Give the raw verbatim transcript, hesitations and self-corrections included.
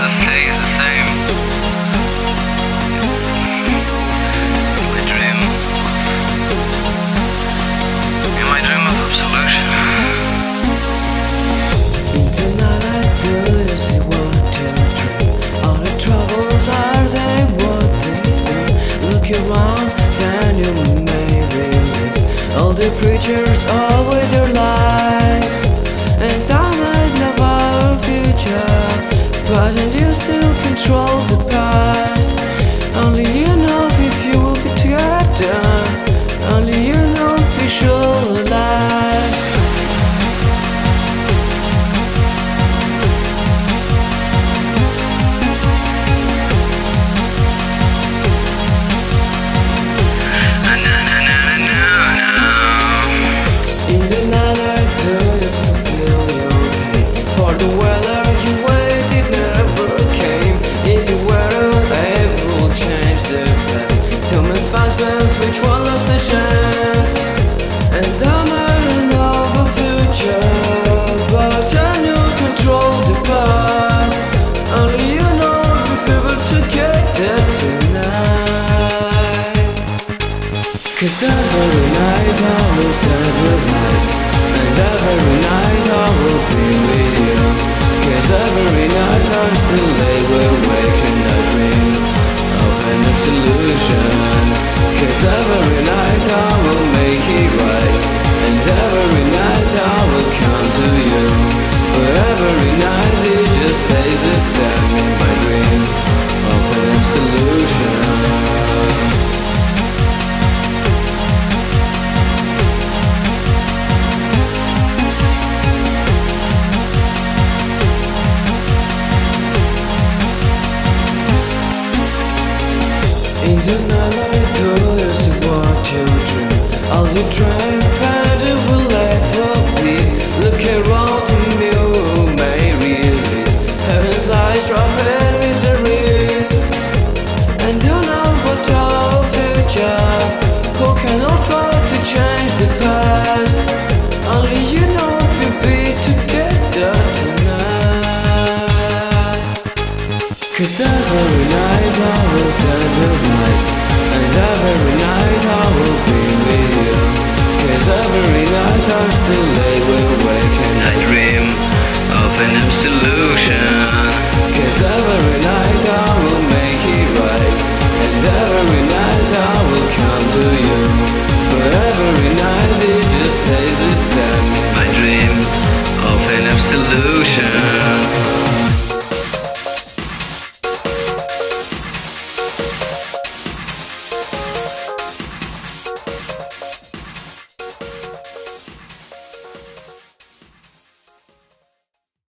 answer stays the same. In my dream, in my dream of absolution. In the night, do you see what you dream? All the troubles are they what they seem? Look around, then you may realize all the preachers all with their lies. And I might know our future, but you still control the past. Only you know if you will be together. Only you know if you should last. In the night I do used to feel your pain. For the weather you waited never came. If you were able to change the past, tell me fast plans which one lost the chance. And I might know the future, but can you control the past? Only you know if we were together tonight. Cause every night I will celebrate life, and every night I will be with you. Cause every night I still lay awake and I dream of an absolution. Cause every night I will make it right, and every night I will come to you. But every night it just stays the same in my dream of an absolution. In the night, do you see what you dream? All you dream, and it will ever be. Look around and you may realize heaven's light, trouble and misery. And you know what our future, who cannot try to change the past. Only you know if you be together tonight. Cause every night I will celebrate life, and every night I will be with you. Cause every night I still lay awake and I dream of an absolution.